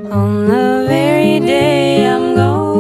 On the very day I'm gone,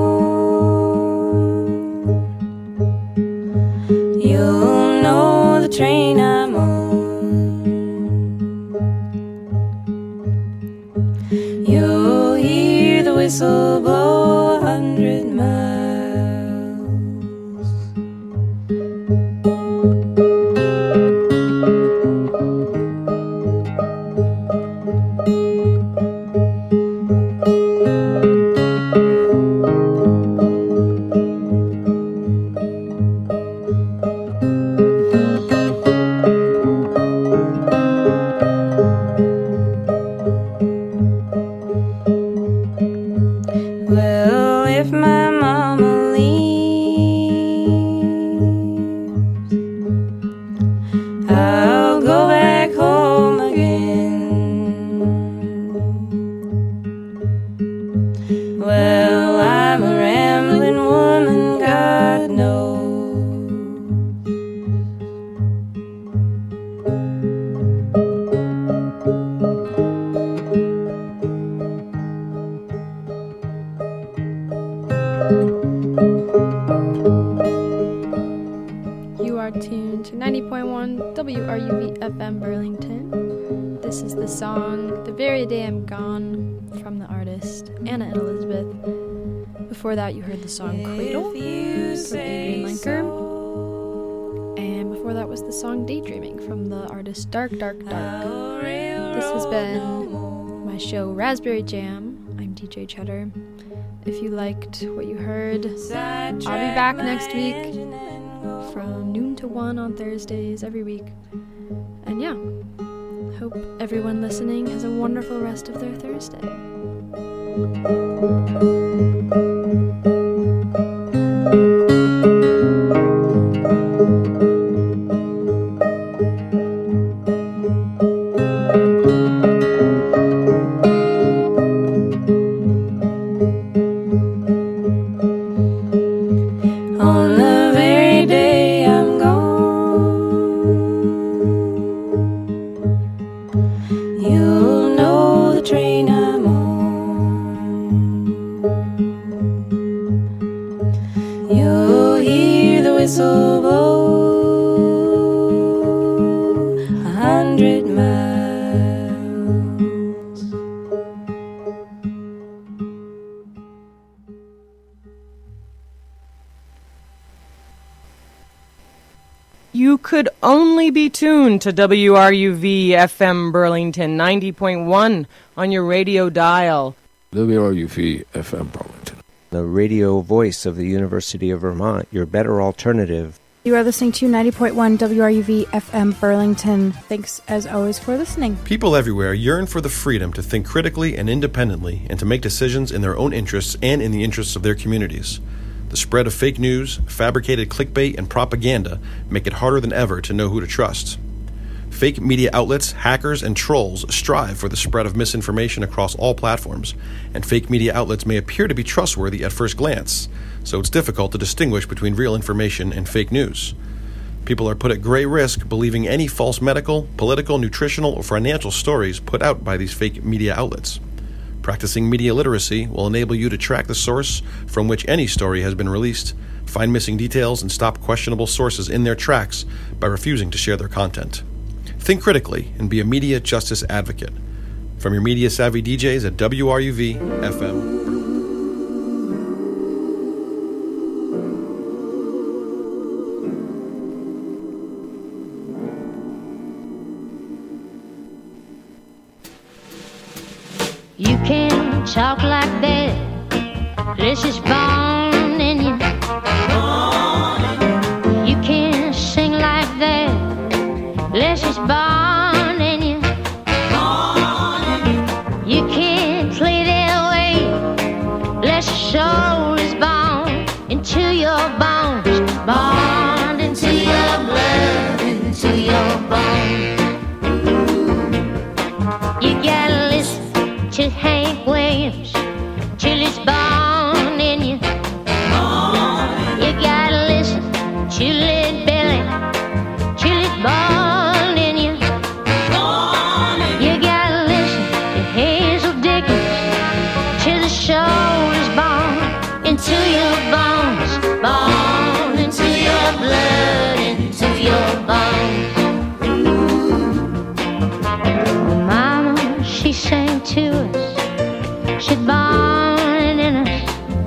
you'll know the train I'm on. You'll hear the whistle blow 100 miles. Well, if my mama leaves, I'll go back home again. Well, I'm a rambling woman, God knows. You are tuned to 90.1 WRUV FM Burlington. This is the song The Very Day I'm Gone from the artist Anna and Elizabeth. Before that, you heard the song Cradle from Adrian Lenker. And before that was the song Daydreaming from the artist Dark Dark Dark. This has been my show Raspberry Jam. I'm DJ Cheddar. If you liked what you heard, I'll be back next week from noon to 1 on Thursdays every week. And yeah, hope everyone listening has a wonderful rest of their Thursday. On the very day I'm gone, you'll know the train I'm on. You'll hear the whistle blow 100 miles. You could only be tuned to WRUV FM Burlington 90.1 on your radio dial. WRUV FM Burlington. The radio voice of the University of Vermont, your better alternative. You are listening to 90.1 WRUV FM Burlington. Thanks, as always, for listening. People everywhere yearn for the freedom to think critically and independently and to make decisions in their own interests and in the interests of their communities. The spread of fake news, fabricated clickbait, and propaganda make it harder than ever to know who to trust. Fake media outlets, hackers, and trolls strive for the spread of misinformation across all platforms, and fake media outlets may appear to be trustworthy at first glance, so it's difficult to distinguish between real information and fake news. People are put at great risk believing any false medical, political, nutritional, or financial stories put out by these fake media outlets. Practicing media literacy will enable you to track the source from which any story has been released, find missing details, and stop questionable sources in their tracks by refusing to share their content. Think critically and be a media justice advocate. From your media-savvy DJs at WRUV FM. You can talk like that, this is born in you. You can sing like that, this is born in you. You can play that way, this soul is born into your bones, born into your blood, into your bones. You gotta listen to Hank Williams till it's born in you. You gotta listen to Led Belly till it's born in you. You gotta listen to Hazel Dickens to us, she'd born in us.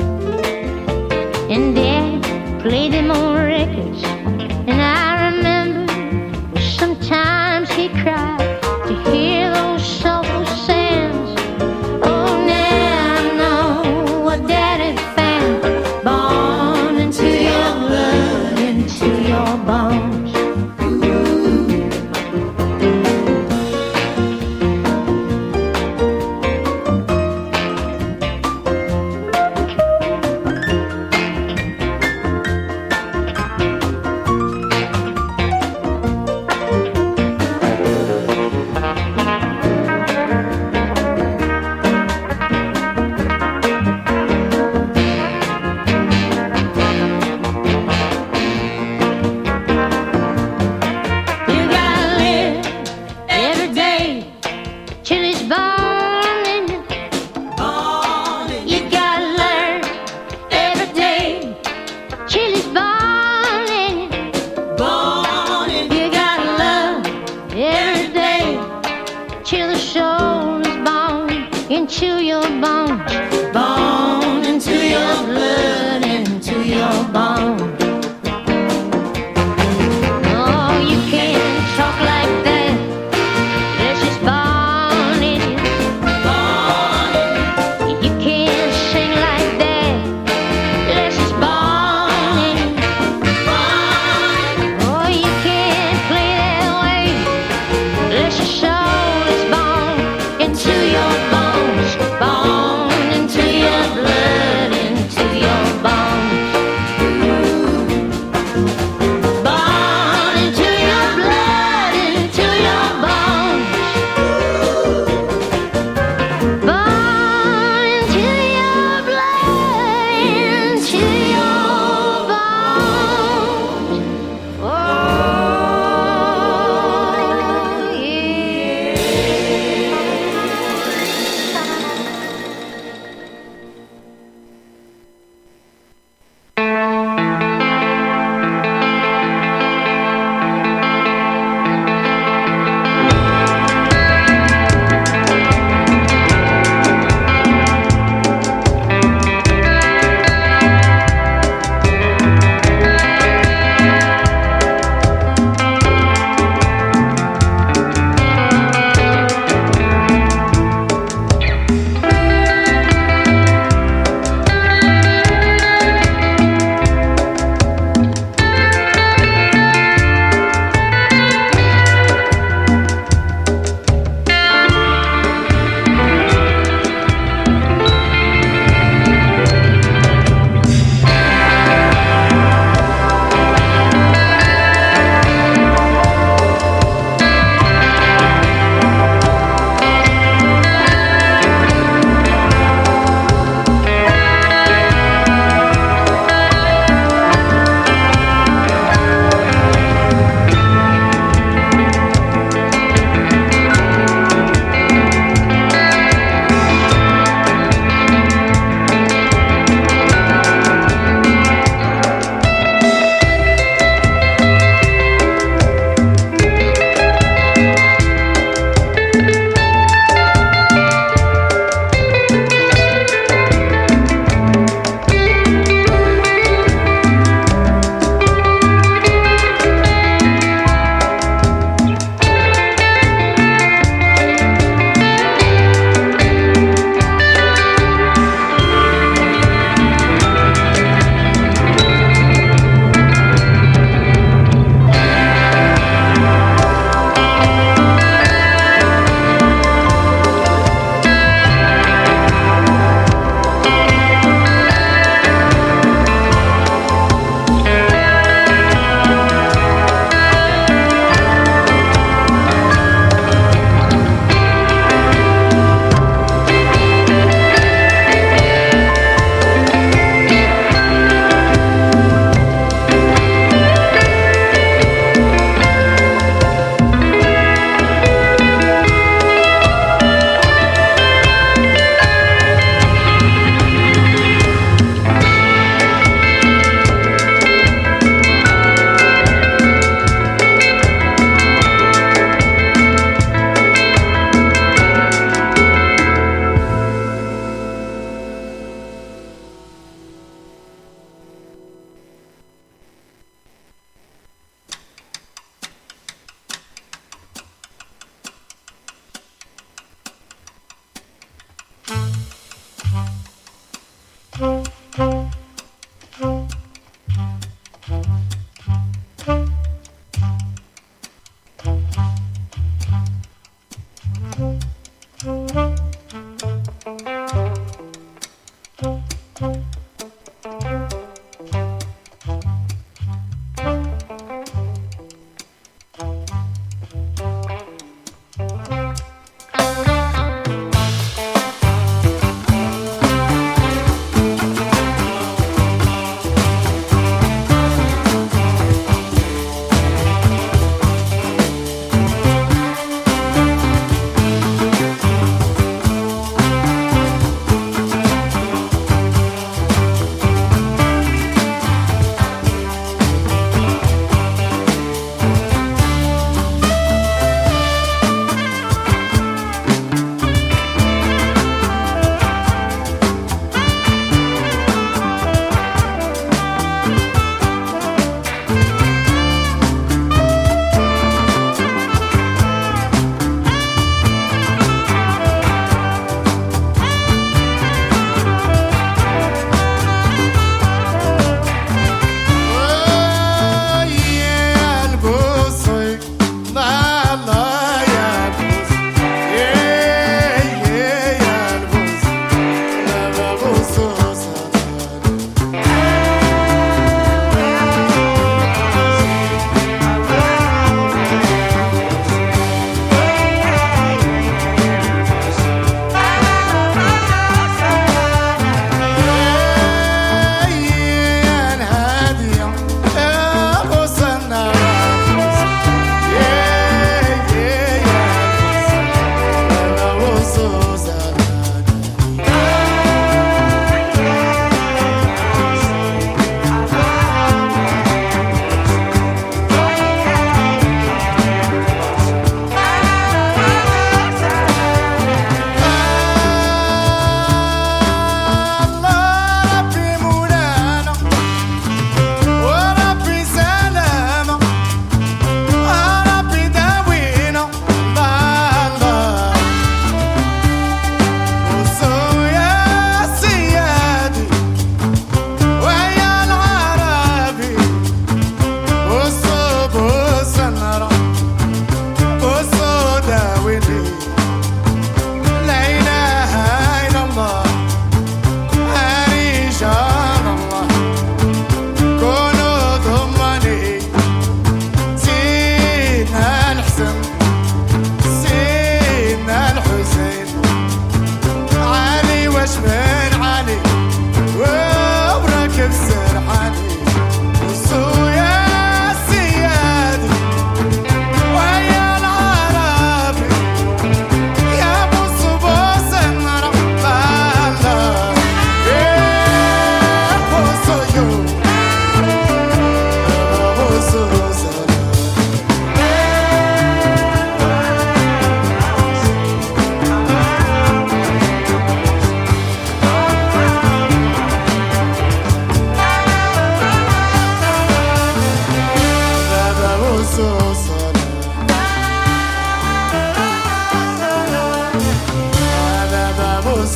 And Dad played them old records, and I remember sometimes he cried to hear those soulful sounds. Oh, now I know what Daddy found, born into your blood, into your bones. Into your bones, born into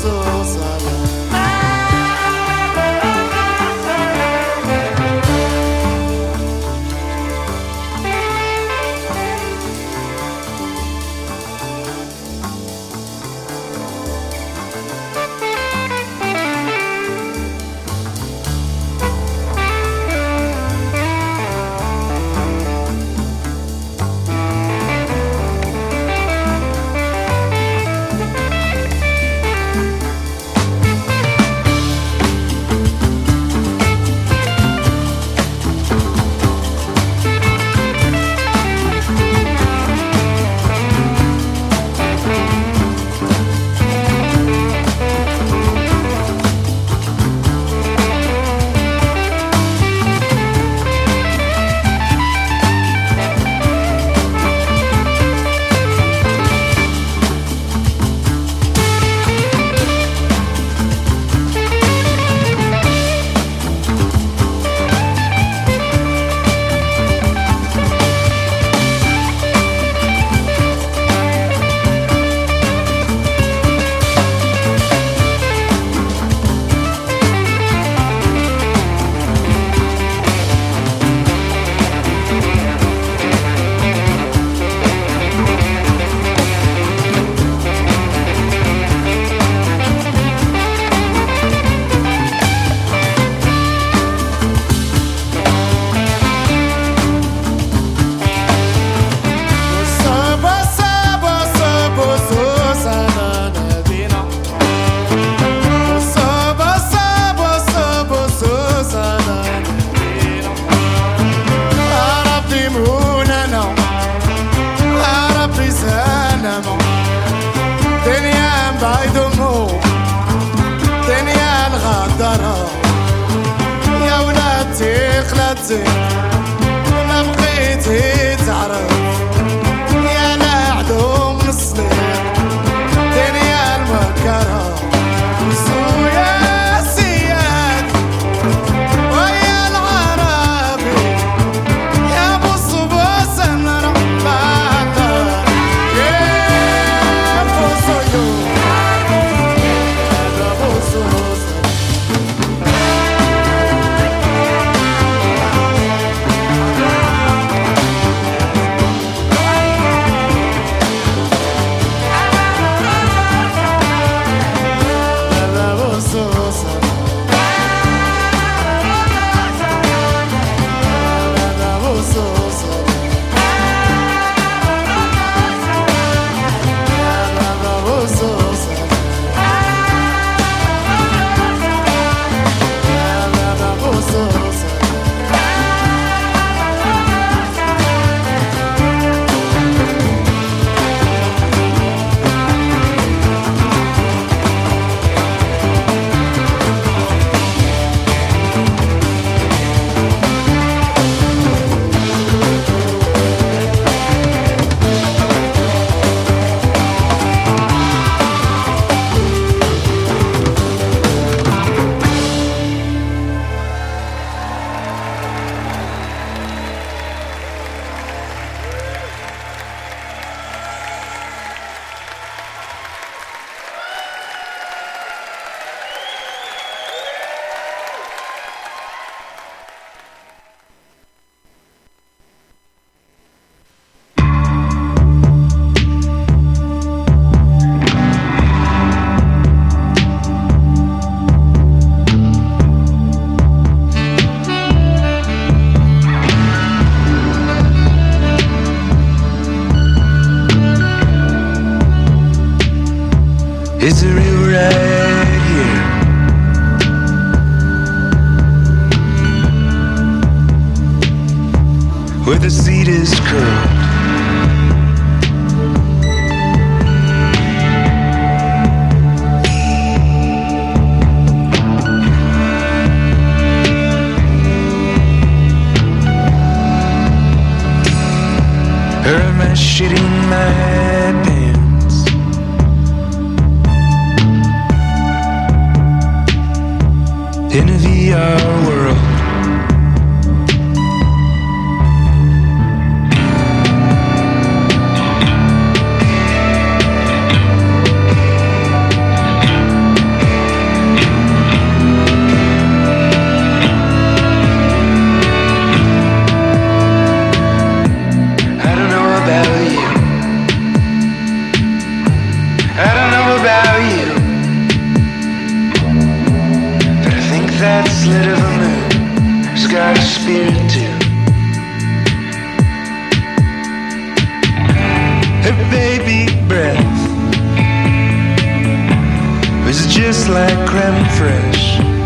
ما بقيتي تعرف يا نعدو من الصديق دنيا المكرة ويا السياد ويا العربي يا ابو الصباس انا بعدها يا ابو صيود يا ابو صوص It's a river right here, where the seed is curled. Or am I shitting my pants? In a VR world, atmosphere too. Her baby breath was just like creme fraiche.